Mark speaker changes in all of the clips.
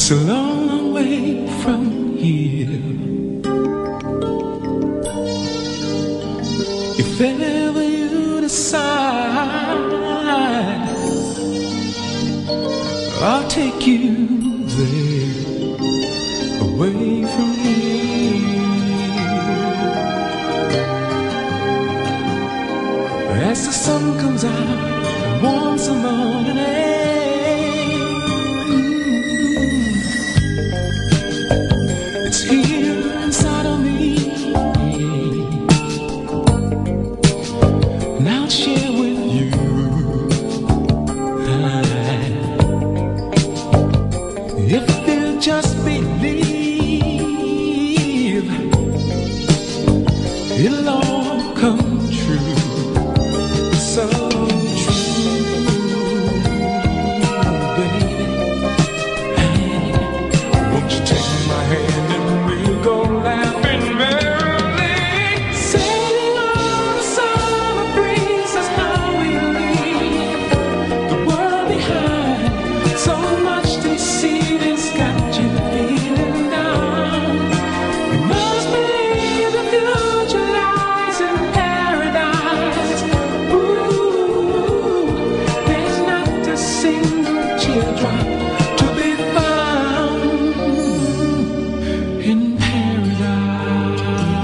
Speaker 1: It's a long way from here. If ever you decide, I'll take you there, away from here. As the sun comes out and warms the morning air, it's here inside of me, and I'll share with you. If you just believe, it'll all come true. So true, baby. Hey, won't you take my hand and we'll go laughing merrily, sailing on the summer breeze. That's how we leave the world behind. So much to see that's got you feeling down. You must believe the future lies in paradise. Ooh, there's not a single teardrop to be found in paradise.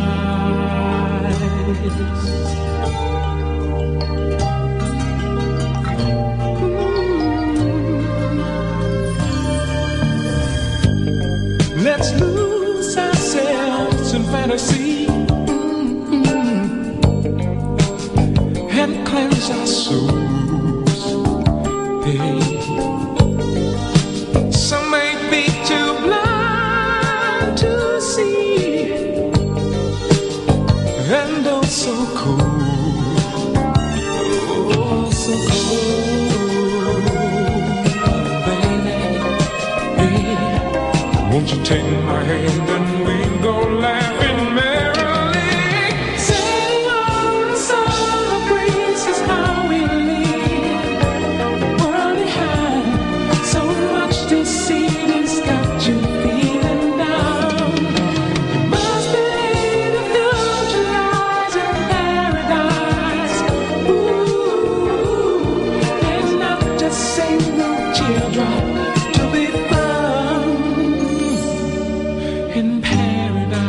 Speaker 1: Let's lose ourselves in fantasy and cleanse our souls. Hey. Some may be too blind to see, and oh so cold, oh so cold, baby. Hey, won't you take my hand and we'll go laughing merrily, sailing on the summer breeze. Is how we leave the world behind. So much to see that's got you feeling down. You must believe the future lies in paradise. Ooh, there's not a single teardrop to be found in paradise.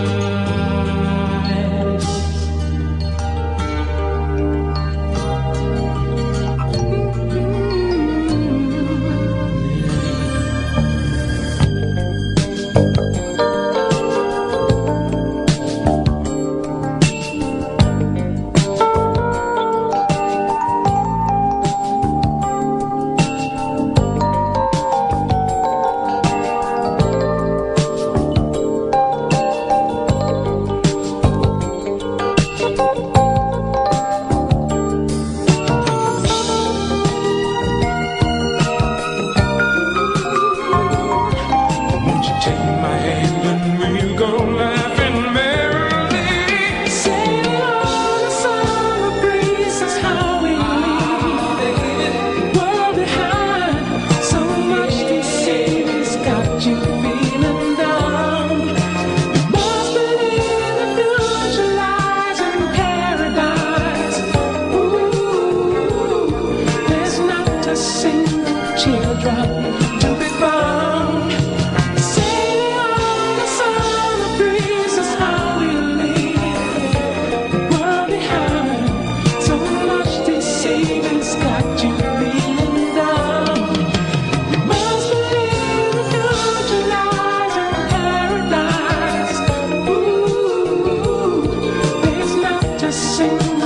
Speaker 1: Won't you take my hand and we'll go laughing merrily, sailing on the summer breeze. That's how we leave the world behind. So much to see that's got you feeling down. You must believe the future lies in paradise. Ooh, there's not a single teardrop to be found. Sailing on the summer breeze is how we leave the world behind. So much to see that's got you feeling down. You must believe the future lies in paradise. Ooh, there's not a single